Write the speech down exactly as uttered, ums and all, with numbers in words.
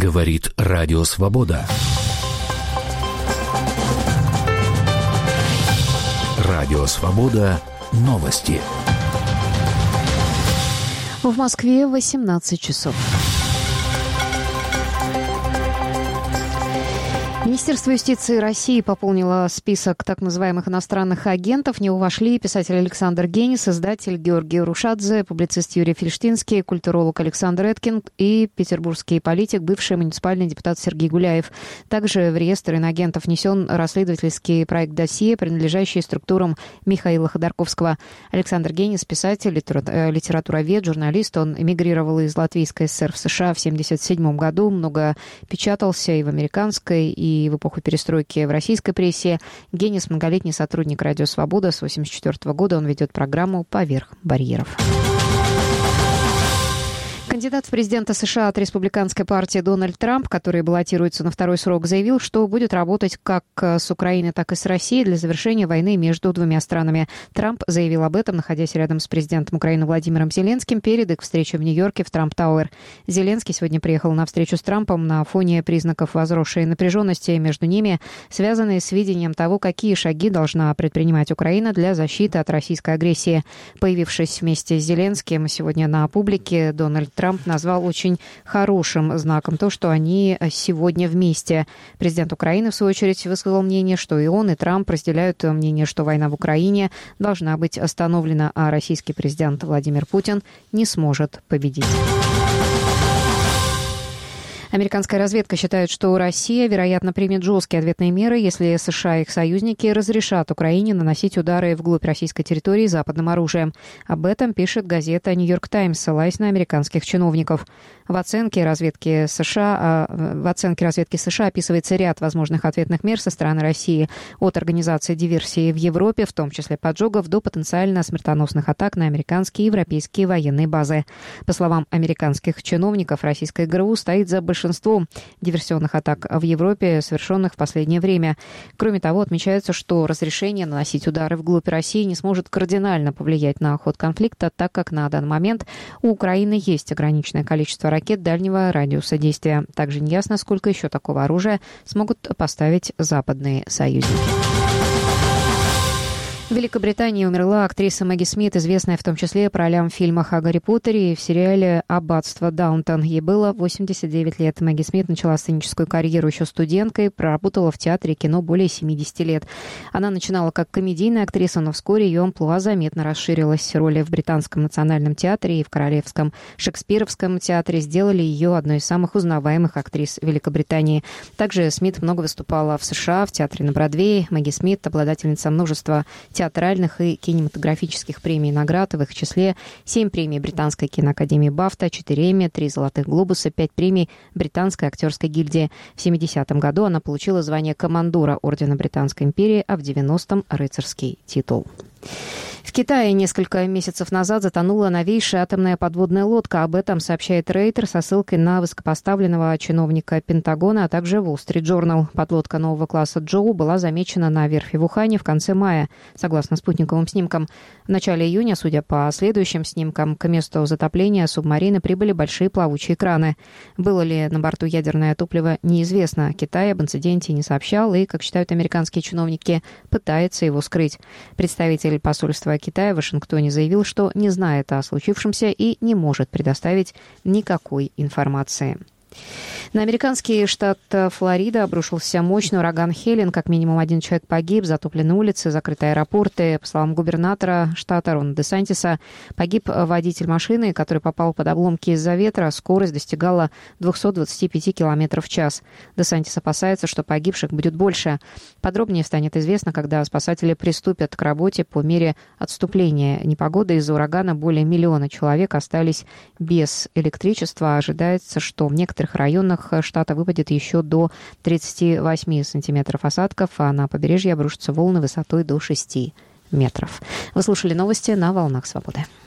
Говорит Радио Свобода. Радио Свобода. Новости. В Москве восемнадцать часов. Министерство юстиции России пополнило список так называемых иностранных агентов. В него вошли писатель Александр Генис, издатель Георгий Рушадзе, публицист Юрий Фельштинский, культуролог Александр Эткин и петербургский политик, бывший муниципальный депутат Сергей Гуляев. Также в реестр иноагентов внесен расследовательский проект «Досье», принадлежащий структурам Михаила Ходорковского. Александр Генис – писатель, литературовед, журналист. Он эмигрировал из Латвийской ССР в США в семьдесят седьмом году. Много печатался и в американской, и И в эпоху перестройки в российской прессе. Генис – многолетний сотрудник «Радио Свобода». С восемьдесят четвёртого года он ведет программу «Поверх барьеров». Кандидат в президенты США от республиканской партии Дональд Трамп, который баллотируется на второй срок, заявил, что будет работать как с Украиной, так и с Россией для завершения войны между двумя странами. Трамп заявил об этом, находясь рядом с президентом Украины Владимиром Зеленским перед их встречей в Нью-Йорке в Трамп-Тауэр. Зеленский сегодня приехал на встречу с Трампом на фоне признаков возросшей напряженности между ними, связанной с видением того, какие шаги должна предпринимать Украина для защиты от российской агрессии. Появившись вместе с Зеленским сегодня на публике, Дональд Трамп Трамп назвал очень хорошим знаком то, что они сегодня вместе. Президент Украины, в свою очередь, высказал мнение, что и он, и Трамп разделяют мнение, что война в Украине должна быть остановлена, а российский президент Владимир Путин не сможет победить. Американская разведка считает, что Россия, вероятно, примет жесткие ответные меры, если США и их союзники разрешат Украине наносить удары вглубь российской территории западным оружием. Об этом пишет газета «Нью-Йорк Таймс», ссылаясь на американских чиновников. В оценке разведки США, в оценке разведки США описывается ряд возможных ответных мер со стороны России, от организации диверсии в Европе, в том числе поджогов, до потенциально смертоносных атак на американские и европейские военные базы. По словам американских чиновников, российская ГРУ стоит за большинством большинство диверсионных атак в Европе, совершенных в последнее время. Кроме того, отмечается, что разрешение наносить удары вглубь России не сможет кардинально повлиять на ход конфликта, так как на данный момент у Украины есть ограниченное количество ракет дальнего радиуса действия. Также неясно, сколько еще такого оружия смогут поставить западные союзники. В Великобритании умерла актриса Мэгги Смит, известная в том числе по ролям в фильмах о Гарри Поттере и в сериале «Аббатство Даунтон». Ей было восемьдесят девять лет. Мэгги Смит начала сценическую карьеру еще студенткой, проработала в театре и кино более семидесяти лет. Она начинала как комедийная актриса, но вскоре ее амплуа заметно расширилась. Роли в Британском национальном театре и в Королевском шекспировском театре сделали ее одной из самых узнаваемых актрис Великобритании. Также Смит много выступала в США, в театре на Бродвее. Мэгги Смит – обладательница множества театров, театральных и кинематографических премий и наград, в их числе семь премий Британской киноакадемии Бафта, четыре Эмми, три Золотых глобуса, пять премий Британской актерской гильдии. В семидесятом году она получила звание командора Ордена Британской империи, а в девяностом – рыцарский титул. В Китае несколько месяцев назад затонула новейшая атомная подводная лодка. Об этом сообщает Рейтер со ссылкой на высокопоставленного чиновника Пентагона, а также Wall Street Journal. Подлодка нового класса Джоу была замечена на верфи в Ухане в конце мая, согласно спутниковым снимкам. В начале июня, судя по следующим снимкам, к месту затопления субмарины прибыли большие плавучие краны. Было ли на борту ядерное топливо, неизвестно. Китай об инциденте не сообщал и, как считают американские чиновники, пытается его скрыть. Представитель посольства Китая в Вашингтоне заявил, что не знает о случившемся и не может предоставить никакой информации. На американский штат Флорида обрушился мощный ураган Хелен. Как минимум один человек погиб, затоплены улицы, закрыты аэропорты. По словам губернатора штата Рона Де Сантиса, погиб водитель машины, который попал под обломки из-за ветра. Скорость достигала двухсот двадцати пяти километров в час. Де Сантис опасается, что погибших будет больше. Подробнее станет известно, когда спасатели приступят к работе по мере отступления непогоды. Из-за урагана более миллиона человек остались без электричества. Ожидается, что в некоторых районах штата выпадет еще до тридцати восьми сантиметров осадков, а на побережье обрушатся волны высотой до шести метров. Вы слушали новости на «Волнах Свободы».